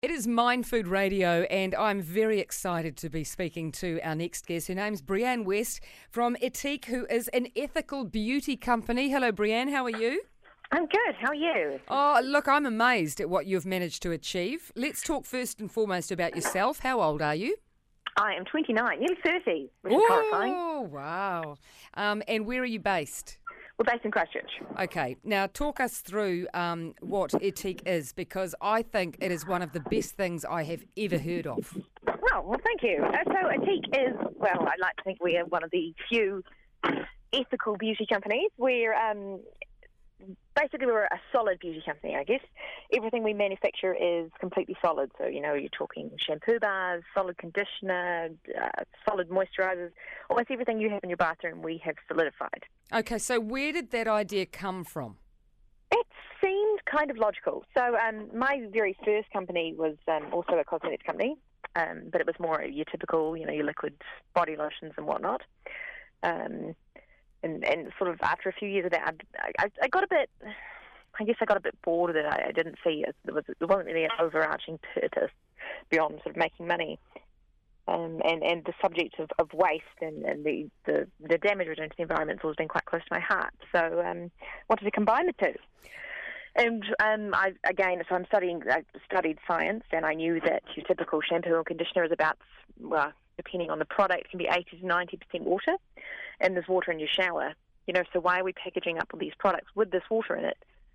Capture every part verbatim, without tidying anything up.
It is Mind Food Radio, and I'm very excited to be speaking to our next guest. Her name's Brianne West from Etique, who is an ethical beauty company. Hello, Brianne. How are you? I'm good. How are you? Oh, look, I'm amazed at what you've managed to achieve. Let's talk first and foremost about yourself. How old are you? I am twenty-nine, nearly thirty, which is horrifying. Oh, wow. Um, and where are you based? We're based in Christchurch. Okay, now talk us through um, what Etique is, because I think it is one of the best things I have ever heard of. Oh, well, thank you. Uh, so Etique is, well, I like to think we are one of the few ethical beauty companies. We're um, basically we're a solid beauty company, I guess. Everything we manufacture is completely solid. So, you know, you're talking shampoo bars, solid conditioner, uh, solid moisturisers. Almost everything you have in your bathroom we have solidified. Okay, so where did that idea come from? It seemed kind of logical. So um, my very first company was um, also a cosmetics company, um, but it was more your typical, you know, your liquids, body lotions and whatnot. Um, and, and sort of after a few years of that, I, I, I got a bit, I guess I got a bit bored of it. I, I didn't see it. There, was, there wasn't really an overarching purpose beyond sort of making money. Um, and, and the subject of, of waste and, and the, the, the damage we're doing to the environment has always been quite close to my heart. So um, wanted to combine the two. And um, I again, so I'm studying, I studied science, and I knew that your typical shampoo and conditioner is about, well, depending on the product, can be eighty to ninety percent water, and there's water in your shower. You know, so why are we packaging up all these products with this water in it,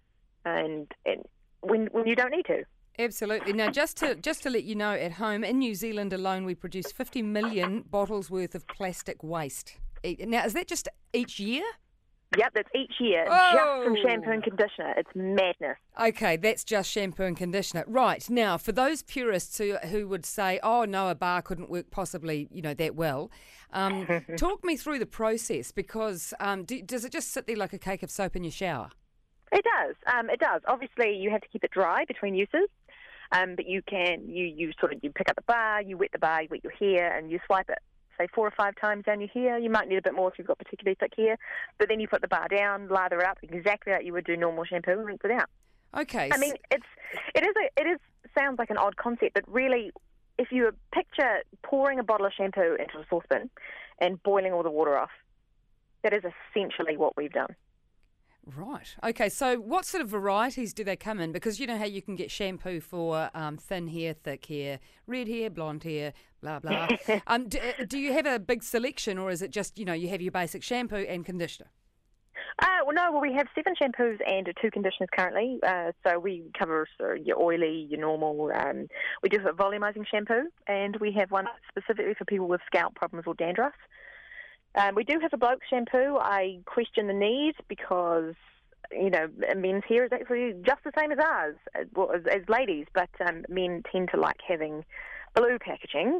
and, and when when you don't need to? Absolutely. Now, just to just to let you know, at home in New Zealand alone, we produce fifty million bottles worth of plastic waste. Now, is that just each year? Yep, that's each year, oh. just from shampoo and conditioner. It's madness. Okay, that's just shampoo and conditioner. Right, now, for those purists who who would say, oh, no, a bar couldn't work possibly, you know, that well, um, talk me through the process, because um, do, does it just sit there like a cake of soap in your shower? It does. Um, it does. Obviously, you have to keep it dry between uses. Um, but you can, you, you sort of, you pick up the bar, you wet the bar, you wet your hair, and you swipe it, say, four or five times down your hair. You might need a bit more if you've got particularly thick hair. But then you put the bar down, lather it up, exactly like you would do normal shampoo, and rinse it out. Okay. I mean, it's, it is, a, it is, sounds like an odd concept, but really, if you picture pouring a bottle of shampoo into a saucepan and boiling all the water off, that is essentially what we've done. Right. Okay, so what sort of varieties do they come in? Because you know how you can get shampoo for um, thin hair, thick hair, red hair, blonde hair, blah, blah. um, do, do you have a big selection, or is it just, you know, you have your basic shampoo and conditioner? Uh, well, no, well, we have seven shampoos and two conditioners currently. Uh, so we cover uh, your oily, your normal. Um, we do a volumizing shampoo, and we have one specifically for people with scalp problems or dandruff. Um, we do have a bloke shampoo. I question the need because, you know, men's hair is actually just the same as ours, as, well, as, as ladies, but um, men tend to like having blue packaging.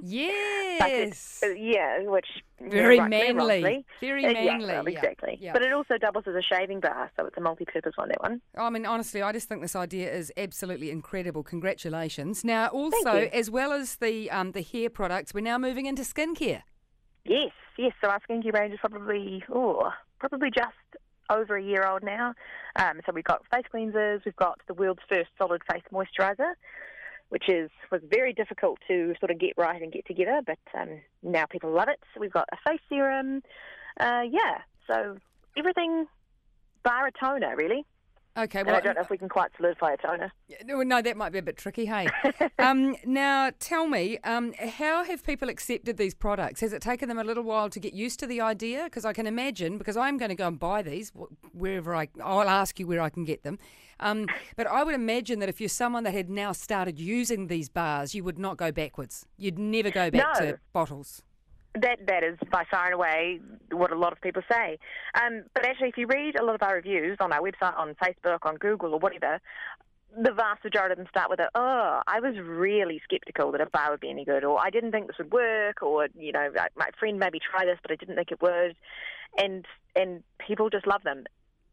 Yes. It, uh, yeah, which... Very you know, manly. wrongly. Very Uh, manly. yeah, well, exactly. Yeah. But it also doubles as a shaving bar, so it's a multi-purpose one, that one. I mean, honestly, I just think this idea is absolutely incredible. Congratulations. Now, also, as well as the um, the hair products, we're now moving into skincare. Yes, yes. So our skincare range is probably, oh, probably just over a year old now. Um, so we've got face cleansers, we've got the world's first solid face moisturiser, which is was very difficult to sort of get right and get together, but um, now people love it. So we've got a face serum, uh, yeah. So everything bar a toner, really. Okay, And well, I don't know if we can quite solidify a toner. No, no, that might be a bit tricky, hey. um, now, tell me, um, how have people accepted these products? Has it taken them a little while to get used to the idea? Because I can imagine, because I'm going to go and buy these wherever I, I'll ask you where I can get them. Um, but I would imagine that if you're someone that had now started using these bars, you would not go backwards. You'd never go back No. to bottles. That that is by far and away what a lot of people say. Um, but actually, if you read a lot of our reviews on our website, on Facebook, on Google, or whatever, the vast majority of them start with a, oh, I was really sceptical that a bar would be any good, or I didn't think this would work, or, you know, my friend made me try this, but I didn't think it would. And, and people just love them.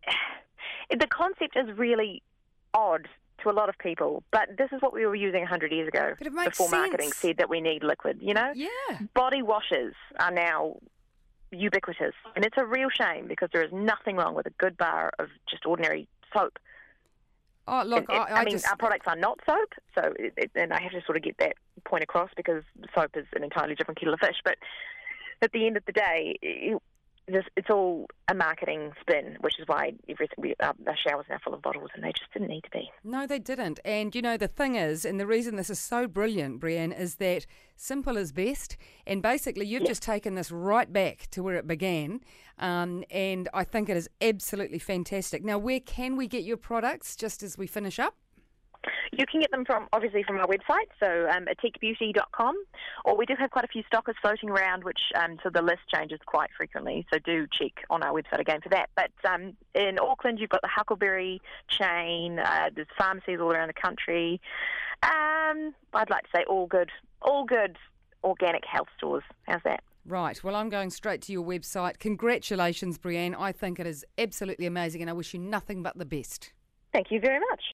The concept is really odd to a lot of people, but this is what we were using one hundred years ago, But it makes before marketing sense. said that we need liquid, you know? Yeah. Body washes are now ubiquitous, and it's a real shame because there is nothing wrong with a good bar of just ordinary soap. Oh, look, And, I, I, I mean, just... our products are not soap, so it, it, and I have to sort of get that point across because soap is an entirely different kettle of fish. But at the end of the day, it, this, it's all a marketing spin, which is why every, we, our, our showers are now full of bottles, and they just didn't need to be. No, they didn't. And, you know, the thing is, and the reason this is so brilliant, Breanne, is that simple is best. And basically, you've Yeah. just taken this right back to where it began. Um, and I think it is absolutely fantastic. Now, where can we get your products just as we finish up? You can get them from, obviously, from our website, so um, atique beauty dot com, or we do have quite a few stockers floating around, which um, so the list changes quite frequently, so do check on our website again for that. But um, in Auckland, you've got the Huckleberry chain, uh, there's pharmacies all around the country. Um, I'd like to say all good, all good organic health stores. How's that? Right. Well, I'm going straight to your website. Congratulations, Breanne. I think it is absolutely amazing, and I wish you nothing but the best. Thank you very much.